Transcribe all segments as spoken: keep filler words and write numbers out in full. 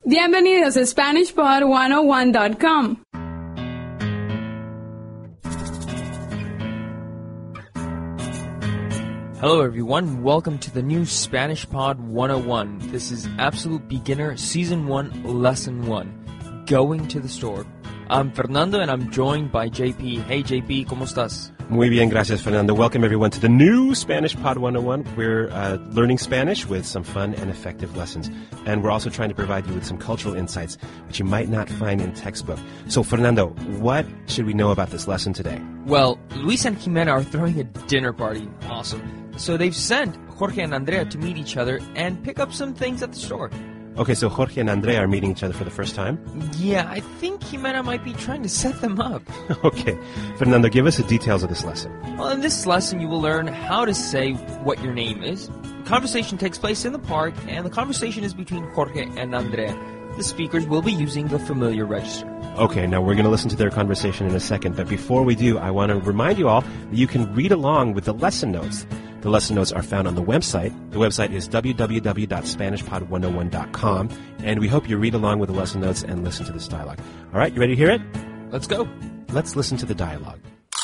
Bienvenidos a Spanish Pod one oh one dot com. Hello everyone, welcome to the new Spanish Pod one oh one. This is Absolute Beginner Season one, Lesson one, Going to the Store. I'm Fernando and I'm joined by J P. Hey J P, ¿cómo estás? Muy bien, gracias, Fernando. Welcome everyone to the new Spanish Pod one oh one. We're uh, learning Spanish with some fun and effective lessons. And we're also trying to provide you with some cultural insights which you might not find in textbook. So, Fernando, what should we know about this lesson today? Well, Luis and Jimena are throwing a dinner party. Awesome. So they've sent Jorge and Andrea to meet each other and pick up some things at the store. Okay, so Jorge and Andrea are meeting each other for the first time? Yeah, I think Jimena might be trying to set them up. Okay. Fernando, give us the details of this lesson. Well, in this lesson, you will learn how to say what your name is. The conversation takes place in the park, and the conversation is between Jorge and Andrea. The speakers will be using the familiar register. Okay, now we're going to listen to their conversation in a second, but before we do, I want to remind you all that you can read along with the lesson notes. The lesson notes are found on the website. The website is w w w dot spanish pod one oh one dot com, and we hope you read along with the lesson notes and listen to this dialogue. All right, you ready to hear it? Let's go. Let's listen to the dialogue.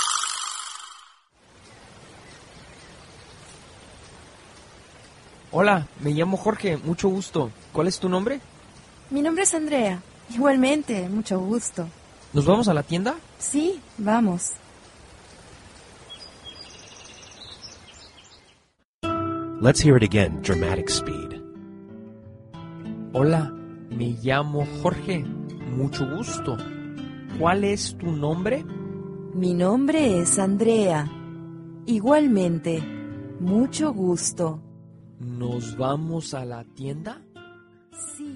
Hola, me llamo Jorge, mucho gusto. ¿Cuál es tu nombre? Mi nombre es Andrea. Igualmente, mucho gusto. ¿Nos vamos a la tienda? Sí, vamos. Let's hear it again, dramatic speed. Hola, me llamo Jorge, mucho gusto. ¿Cuál es tu nombre? Mi nombre es Andrea. Igualmente, mucho gusto. ¿Nos vamos a la tienda? Sí.